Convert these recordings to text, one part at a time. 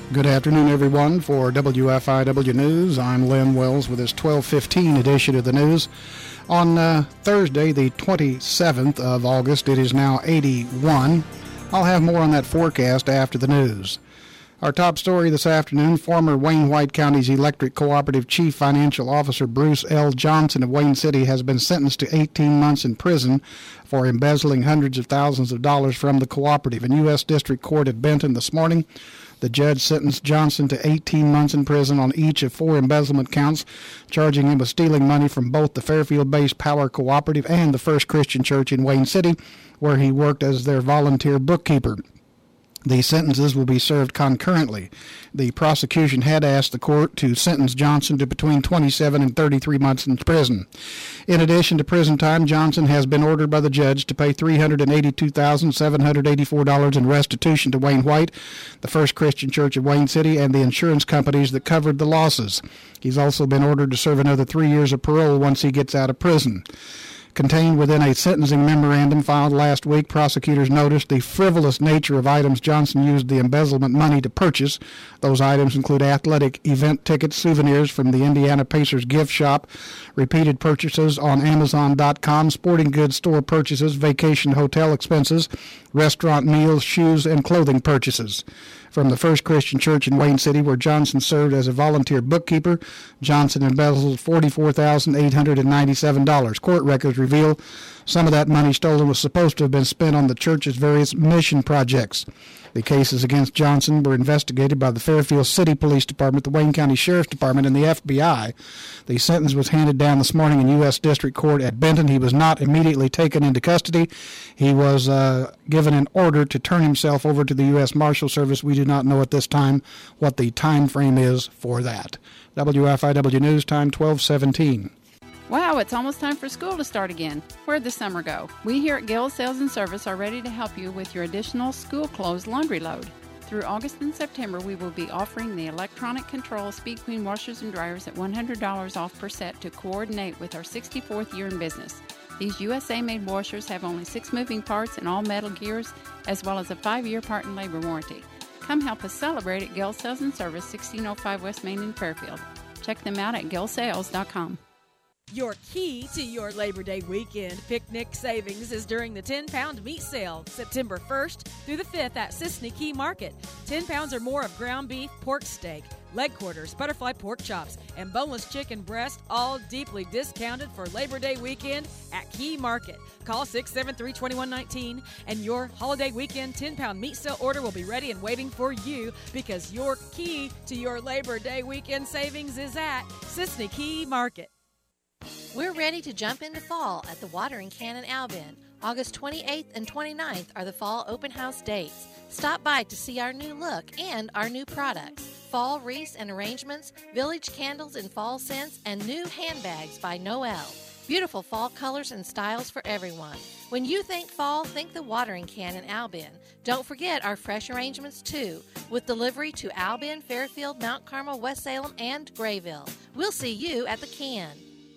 Good afternoon, everyone. For WFIW News, I'm Lynn Wells with this 12:15 edition of the news. On Thursday, the 27th of August, it is now 81. I'll have more on that forecast after the news. Our top story this afternoon, former Wayne White County's Electric Cooperative Chief Financial Officer Bruce L. Johnson of Wayne City has been sentenced to 18 months in prison for embezzling hundreds of thousands of dollars from the cooperative. In U.S. District Court at Benton this morning, the judge sentenced Johnson to 18 months in prison on each of 4 embezzlement counts, charging him with stealing money from both the Fairfield-based Power Cooperative and the First Christian Church in Wayne City, where he worked as their volunteer bookkeeper. The sentences will be served concurrently. The prosecution had asked the court to sentence Johnson to between 27 and 33 months in prison. In addition to prison time, Johnson has been ordered by the judge to pay $382,784 in restitution to Wayne White, the First Christian Church of Wayne City, and the insurance companies that covered the losses. He's also been ordered to serve another 3 years of parole once he gets out of prison. Contained within a sentencing memorandum filed last week, prosecutors noticed the frivolous nature of items Johnson used the embezzlement money to purchase. Those items include athletic event tickets, souvenirs from the Indiana Pacers gift shop, repeated purchases on Amazon.com, sporting goods store purchases, vacation hotel expenses, restaurant meals, shoes, and clothing purchases. From the First Christian Church in Wayne City, where Johnson served as a volunteer bookkeeper, Johnson embezzled $44,897. Court records reveal some of that money stolen was supposed to have been spent on the church's various mission projects. The cases against Johnson were investigated by the Fairfield City Police Department, the Wayne County Sheriff's Department, and the FBI. The sentence was handed down this morning in U.S. District Court at Benton. He was not immediately taken into custody. He was given an order to turn himself over to the U.S. Marshal Service. We do not know at this time what the time frame is for that. WFIW News Time, 12:17. Wow, it's almost time for school to start again. Where'd the summer go? We here at Gale Sales and Service are ready to help you with your additional school clothes laundry load. Through August and September, we will be offering the electronic control Speed Queen washers and dryers at $100 off per set to coordinate with our 64th year in business. These USA-made washers have only 6 moving parts and all metal gears, as well as a 5-year part and labor warranty. Come help us celebrate at Gale Sales and Service, 1605 West Main in Fairfield. Check them out at galesales.com. Your key to your Labor Day weekend picnic savings is during the 10-pound meat sale, September 1st through the 5th at Sisney Key Market. 10 pounds or more of ground beef, pork steak, leg quarters, butterfly pork chops, and boneless chicken breast, all deeply discounted for Labor Day weekend at Key Market. Call 673-2119 and your holiday weekend 10-pound meat sale order will be ready and waiting for you, because your key to your Labor Day weekend savings is at Sisney Key Market. We're ready to jump into fall at the Watering Can in Albin. August 28th and 29th are the fall open house dates. Stop by to see our new look and our new products. Fall wreaths and arrangements, village candles in fall scents, and new handbags by Noel. Beautiful fall colors and styles for everyone. When you think fall, think the Watering Can in Albin. Don't forget our fresh arrangements too, with delivery to Albin, Fairfield, Mount Carmel, West Salem, and Grayville. We'll see you at the can.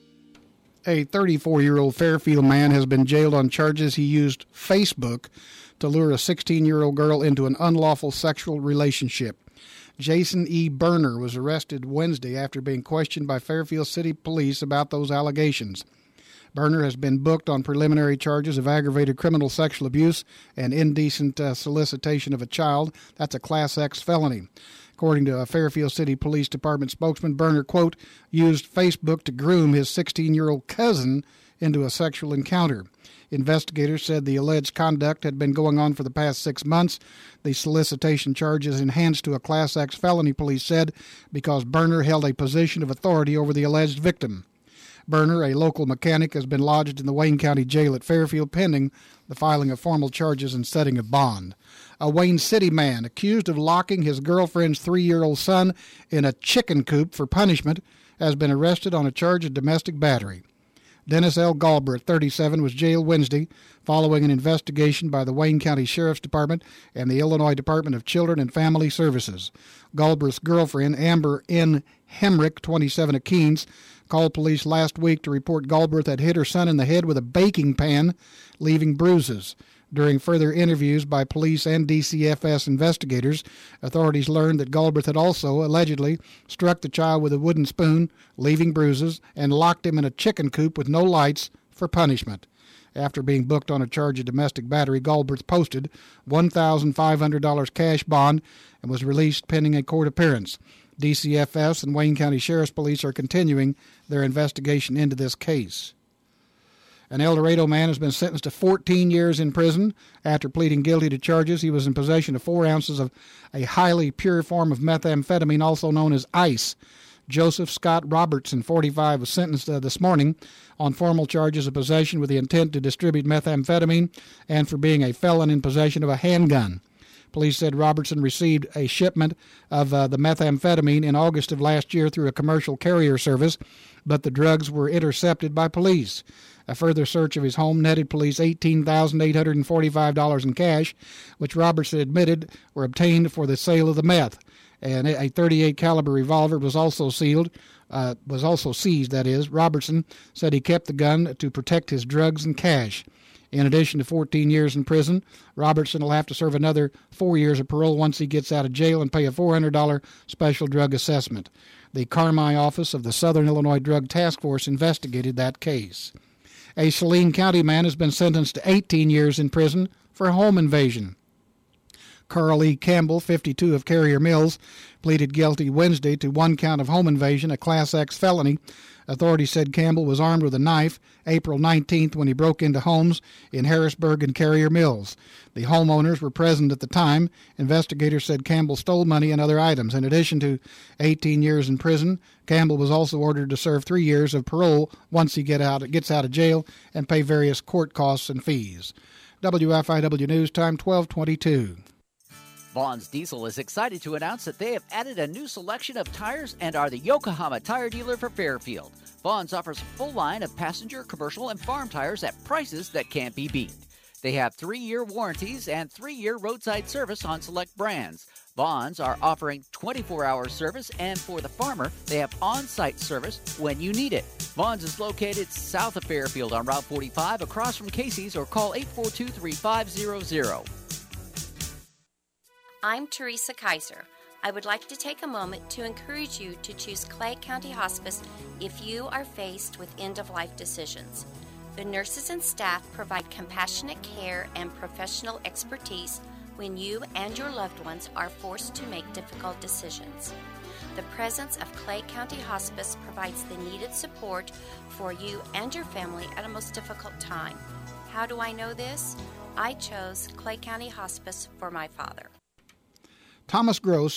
A 34-year-old Fairfield man has been jailed on charges he used Facebook to lure a 16-year-old girl into an unlawful sexual relationship. Jason E. Berner was arrested Wednesday after being questioned by Fairfield City Police about those allegations. Berner has been booked on preliminary charges of aggravated criminal sexual abuse and indecent solicitation of a child. That's a Class X felony. According to a Fairfield City Police Department spokesman, Berner, quote, used Facebook to groom his 16-year-old cousin into a sexual encounter. Investigators said the alleged conduct had been going on for the past 6 months. The solicitation charge is enhanced to a Class X felony, police said, because Berner held a position of authority over the alleged victim. Berner, a local mechanic, has been lodged in the Wayne County Jail at Fairfield pending the filing of formal charges and setting of bond. A Wayne City man accused of locking his girlfriend's 3-year-old son in a chicken coop for punishment has been arrested on a charge of domestic battery. Dennis L. Galbraith, 37, was jailed Wednesday following an investigation by the Wayne County Sheriff's Department and the Illinois Department of Children and Family Services. Galbraith's girlfriend, Amber N. Hemrick, 27, of Keens, called police last week to report Galbraith had hit her son in the head with a baking pan, leaving bruises. During further interviews by police and DCFS investigators, authorities learned that Galbraith had also allegedly struck the child with a wooden spoon, leaving bruises, and locked him in a chicken coop with no lights for punishment. After being booked on a charge of domestic battery, Galbraith posted $1,500 cash bond and was released pending a court appearance. DCFS and Wayne County Sheriff's Police are continuing their investigation into this case. An El Dorado man has been sentenced to 14 years in prison after pleading guilty to charges. He was in possession of 4 ounces of a highly pure form of methamphetamine, also known as ice. Joseph Scott Robertson, 45, was sentenced this morning on formal charges of possession with the intent to distribute methamphetamine and for being a felon in possession of a handgun. Police said Robertson received a shipment of the methamphetamine in August of last year through a commercial carrier service, but the drugs were intercepted by police. A further search of his home netted police $18,845 in cash, which Robertson admitted were obtained for the sale of the meth. And a .38 caliber revolver was also seized. That is, Robertson said he kept the gun to protect his drugs and cash. In addition to 14 years in prison, Robertson will have to serve another 4 years of parole once he gets out of jail and pay a $400 special drug assessment. The Carmi office of the Southern Illinois Drug Task Force investigated that case. A Saline County man has been sentenced to 18 years in prison for home invasion. Carl E. Campbell, 52, of Carrier Mills, pleaded guilty Wednesday to 1 count of home invasion, a Class X felony. Authorities said Campbell was armed with a knife April 19th when he broke into homes in Harrisburg and Carrier Mills. The homeowners were present at the time. Investigators said Campbell stole money and other items. In addition to 18 years in prison, Campbell was also ordered to serve 3 years of parole once he gets out of jail and pay various court costs and fees. WFIW News Time, 12:22. Vaughn's Diesel is excited to announce that they have added a new selection of tires and are the Yokohama tire dealer for Fairfield. Vaughn's offers a full line of passenger, commercial, and farm tires at prices that can't be beat. They have 3-year warranties and 3-year roadside service on select brands. Vaughn's are offering 24-hour service, and for the farmer, they have on-site service when you need it. Vaughn's is located south of Fairfield on Route 45 across from Casey's, or call 842-3500. I'm Teresa Kaiser. I would like to take a moment to encourage you to choose Clay County Hospice if you are faced with end-of-life decisions. The nurses and staff provide compassionate care and professional expertise when you and your loved ones are forced to make difficult decisions. The presence of Clay County Hospice provides the needed support for you and your family at a most difficult time. How do I know this? I chose Clay County Hospice for my father. Thomas Gross,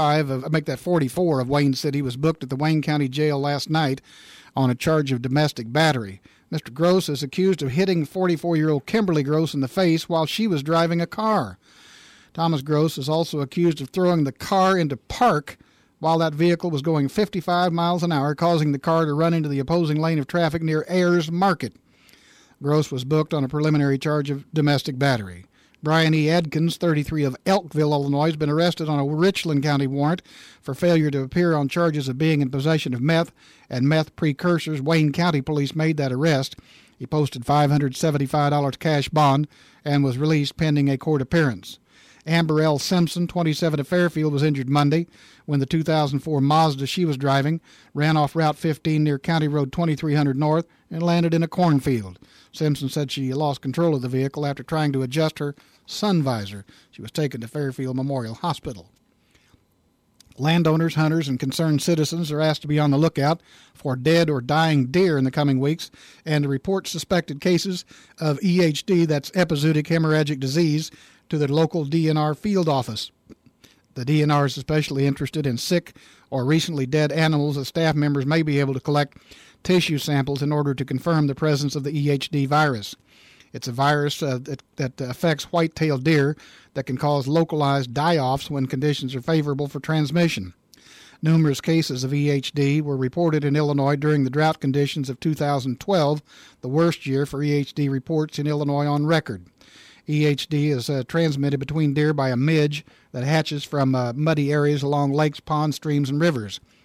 44 of Wayne City, was booked at the Wayne County Jail last night on a charge of domestic battery. Mr. Gross is accused of hitting 44-year-old Kimberly Gross in the face while she was driving a car. Thomas Gross is also accused of throwing the car into park while that vehicle was going 55 miles an hour, causing the car to run into the opposing lane of traffic near Ayers Market. Gross was booked on a preliminary charge of domestic battery. Brian E. Adkins, 33, of Elkville, Illinois, has been arrested on a Richland County warrant for failure to appear on charges of being in possession of meth and meth precursors. Wayne County police made that arrest. He posted $575 cash bond and was released pending a court appearance. Amber L. Simpson, 27, of Fairfield, was injured Monday when the 2004 Mazda she was driving ran off Route 15 near County Road 2300 North and landed in a cornfield. Simpson said she lost control of the vehicle after trying to adjust her sun visor. She was taken to Fairfield Memorial Hospital. Landowners, hunters, and concerned citizens are asked to be on the lookout for dead or dying deer in the coming weeks and to report suspected cases of EHD, that's epizootic hemorrhagic disease, to the local DNR field office. The DNR is especially interested in sick or recently dead animals, as staff members may be able to collect tissue samples in order to confirm the presence of the EHD virus. It's a virus that affects white-tailed deer that can cause localized die-offs when conditions are favorable for transmission. Numerous cases of EHD were reported in Illinois during the drought conditions of 2012, the worst year for EHD reports in Illinois on record. EHD is transmitted between deer by a midge that hatches from muddy areas along lakes, ponds, streams, and rivers.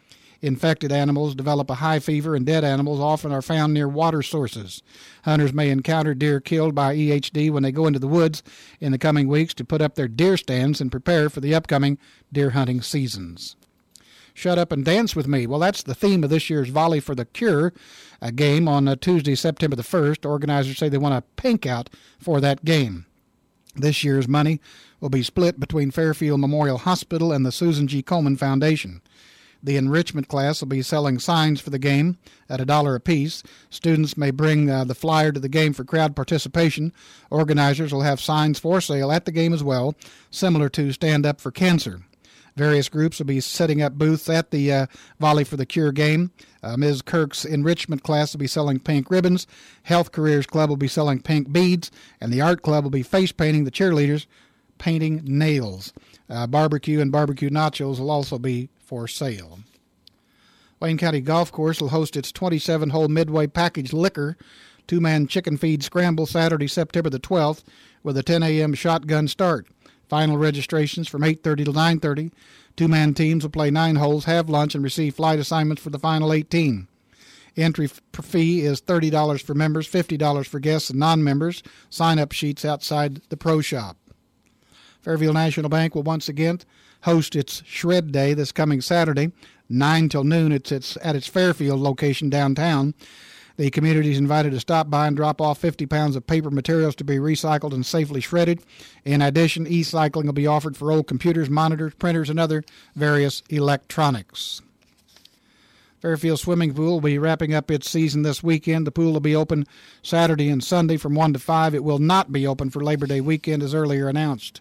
Infected animals develop a high fever, and dead animals often are found near water sources. Hunters may encounter deer killed by EHD when they go into the woods in the coming weeks to put up their deer stands and prepare for the upcoming deer hunting seasons. Shut Up and Dance with Me. Well, that's the theme of this year's Volley for the Cure game on Tuesday, September the 1st. Organizers say they want a pink out for that game. This year's money will be split between Fairfield Memorial Hospital and the Susan G. Komen Foundation. The enrichment class will be selling signs for the game at $1 apiece. Students may bring the flyer to the game for crowd participation. Organizers will have signs for sale at the game as well, similar to Stand Up for Cancer. Various groups will be setting up booths at the Volley for the Cure game. Ms. Kirk's enrichment class will be selling pink ribbons. Health Careers Club will be selling pink beads. And the Art Club will be face painting the cheerleaders, painting nails. Barbecue and barbecue nachos will also be for sale. Wayne County Golf Course will host its 27-hole Midway Package Liquor two-man chicken feed scramble Saturday, September the 12th, with a 10 a.m. shotgun start. Final registrations from 8:30 to 9:30. Two-man teams will play 9 holes, have lunch, and receive flight assignments for the final 18. Entry fee is $30 for members, $50 for guests and non-members. Sign-up sheets outside the pro shop. Fairfield National Bank will once again host its Shred Day this coming Saturday, 9 till noon. It's at its Fairfield location downtown. The community is invited to stop by and drop off 50 pounds of paper materials to be recycled and safely shredded. In addition, e-cycling will be offered for old computers, monitors, printers, and other various electronics. Fairfield Swimming Pool will be wrapping up its season this weekend. The pool will be open Saturday and Sunday from 1 to 5. It will not be open for Labor Day weekend as earlier announced.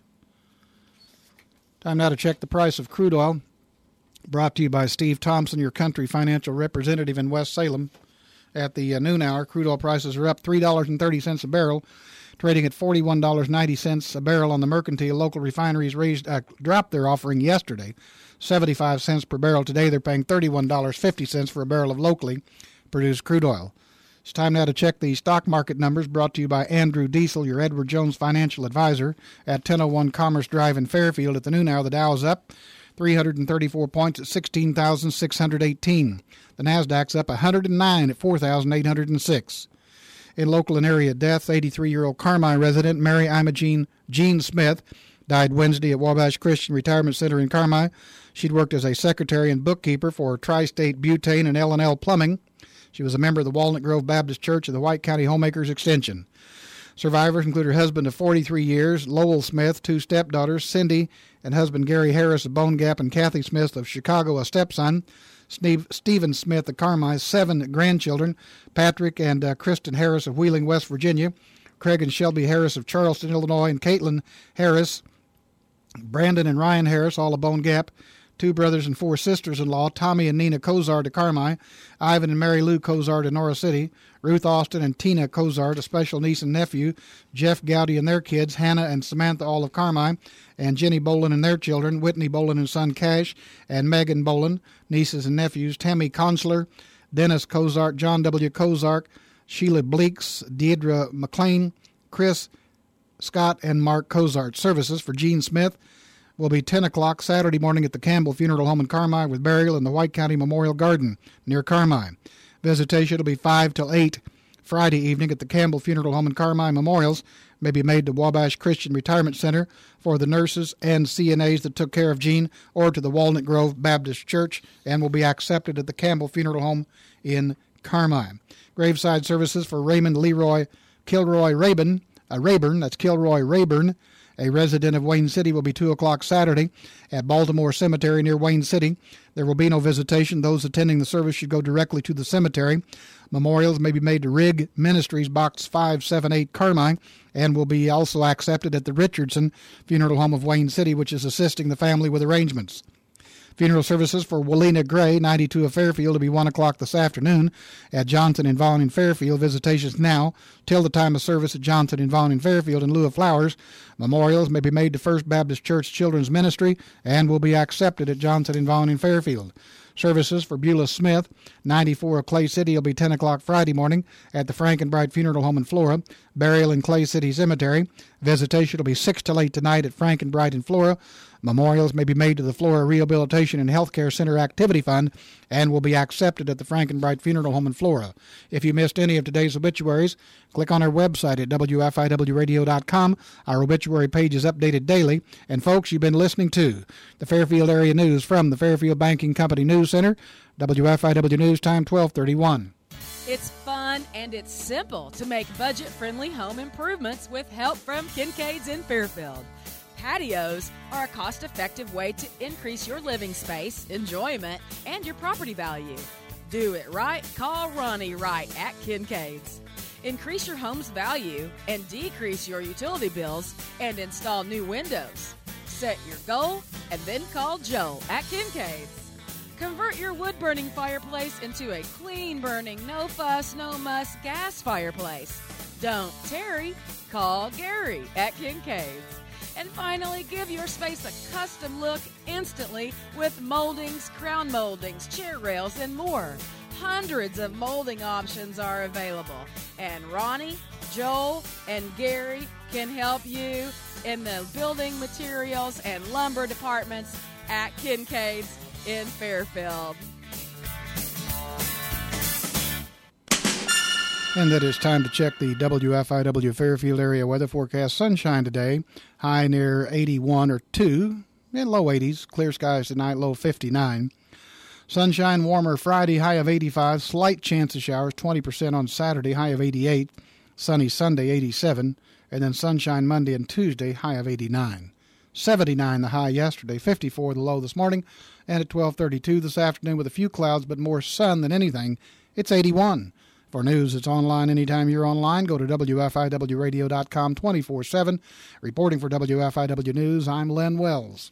Time now to check the price of crude oil. Brought to you by Steve Thompson, your country financial representative in West Salem. At the noon hour, crude oil prices are up $3.30 a barrel, trading at $41.90 a barrel on the mercantile. Local refineries dropped their offering yesterday, 75 cents per barrel. Today they're paying $31.50 for a barrel of locally produced crude oil. It's time now to check the stock market numbers, brought to you by Andrew Diesel, your Edward Jones financial advisor, at 1001 Commerce Drive in Fairfield. At the noon hour, the Dow is up 334 points at 16,618. The Nasdaq's up 109 at 4,806. In local and area deaths, 83-year-old Carmi resident Mary Imogene Jean Smith died Wednesday at Wabash Christian Retirement Center in Carmi. She'd worked as a secretary and bookkeeper for Tri-State Butane and L&L Plumbing. She was a member of the Walnut Grove Baptist Church of the White County Homemakers Extension. Survivors include her husband of 43 years, Lowell Smith, 2 stepdaughters, Cindy and husband Gary Harris of Bone Gap, and Kathy Smith of Chicago, a stepson. Stephen Smith of Carmi, 7 grandchildren, Patrick and Kristen Harris of Wheeling, West Virginia, Craig and Shelby Harris of Charleston, Illinois, and Caitlin Harris, Brandon and Ryan Harris, all of Bone Gap, 2 brothers and 4 sisters-in-law, Tommy and Nina Cozart of Carmi, Ivan and Mary Lou Cozart of Nora City, Ruth Austin and Tina Cozart, a special niece and nephew, Jeff Gowdy and their kids, Hannah and Samantha, all of Carmi, and Jenny Boland and their children, Whitney Boland and son Cash, and Megan Boland, nieces and nephews, Tammy Consular, Dennis Cozart, John W. Cozart, Sheila Bleeks, Deidre McLean, Chris Scott, and Mark Cozart. Services for Gene Smith will be 10 o'clock Saturday morning at the Campbell Funeral Home in Carmi, with burial in the White County Memorial Garden near Carmi. Visitation will be 5 till 8 Friday evening at the Campbell Funeral Home in Carmi. Memorials may be made to Wabash Christian Retirement Center for the nurses and CNAs that took care of Gene, or to the Walnut Grove Baptist Church, and will be accepted at the Campbell Funeral Home in Carmi. Graveside services for Raymond Leroy Kilroy Rayburn, that's Kilroy Rayburn, a resident of Wayne City, will be 2 o'clock Saturday at Baltimore Cemetery near Wayne City. There will be no visitation. Those attending the service should go directly to the cemetery. Memorials may be made to Rig Ministries, Box 578, Carmi, and will be also accepted at the Richardson Funeral Home of Wayne City, which is assisting the family with arrangements. Funeral services for Walina Gray, 92 of Fairfield, will be 1 o'clock this afternoon at Johnson and Vaughn in Fairfield. Visitations now till the time of service at Johnson and Vaughn in Fairfield in lieu of flowers. Memorials may be made to First Baptist Church Children's Ministry and will be accepted at Johnson and Vaughn in Fairfield. Services for Beulah Smith, 94 of Clay City, will be 10 o'clock Friday morning at the Frankenbright Funeral Home in Flora. burial in Clay City Cemetery. Visitation will be 6 till 8 tonight at Frankenbright in Flora. Memorials may be made to the Flora Rehabilitation and Healthcare Center Activity Fund and will be accepted at the Frankenbright Funeral Home in Flora. If you missed any of today's obituaries, click on our website at WFIWradio.com. Our obituary page is updated daily. And folks, you've been listening to the Fairfield Area News from the Fairfield Banking Company News Center. WFIW News Time 1231. It's fun and it's simple to make budget-friendly home improvements with help from Kincaid's in Fairfield. Patios are a cost-effective way to increase your living space, enjoyment, and your property value. Do it right, call Ronnie Wright at Kincaid's. Increase your home's value and decrease your utility bills and install new windows. Set your goal and then call Joe at Kincaid's. Convert your wood-burning fireplace into a clean-burning, no-fuss, no-muss gas fireplace. Don't tarry, call Gary at Kincaid's. And finally, give your space a custom look instantly with moldings, crown moldings, chair rails, and more. Hundreds of molding options are available. And Ronnie, Joel, and Gary can help you in the building materials and lumber departments at Kincaid's in Fairfield. And that is time to check the WFIW Fairfield area weather forecast. Sunshine today, high near 81 or 2, and low 80s. Clear skies tonight, low 59. Sunshine warmer Friday, high of 85. Slight chance of showers, 20% on Saturday, high of 88. Sunny Sunday, 87. And then sunshine Monday and Tuesday, high of 89. 79 the high yesterday, 54 the low this morning, and at 12:32 this afternoon with a few clouds but more sun than anything, it's 81. For news that's online anytime you're online, go to WFIWradio.com 24/7. Reporting for WFIW News, I'm Len Wells.